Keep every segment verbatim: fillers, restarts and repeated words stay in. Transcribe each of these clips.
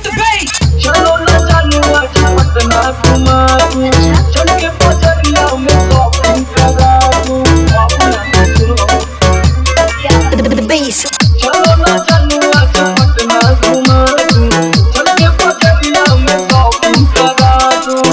चलो ना जानू आज पटना घुमा दूं, चल के बजरिया में शॉपिंग करा दूं। चलो ना जानू आज पटना घुमा दूं, चल के बजरिया में शॉपिंग करा दूं।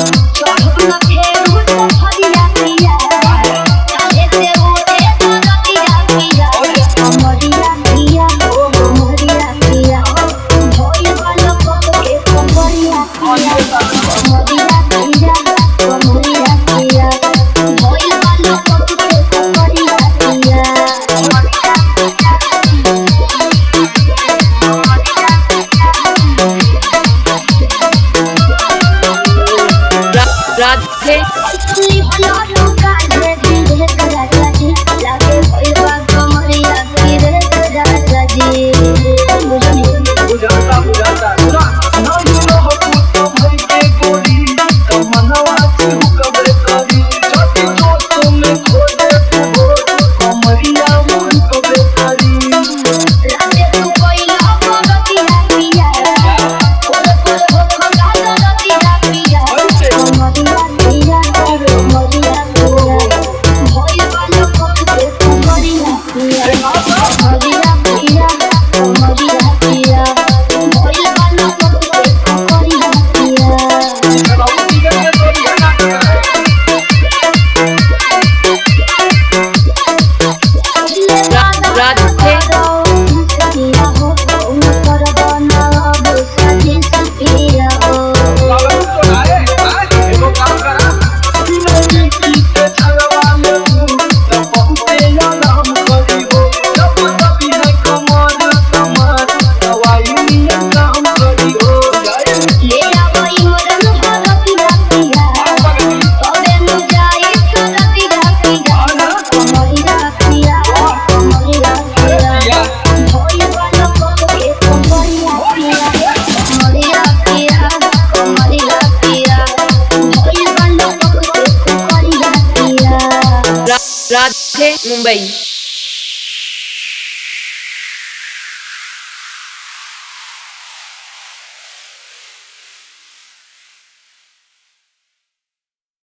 राधे मुंबई।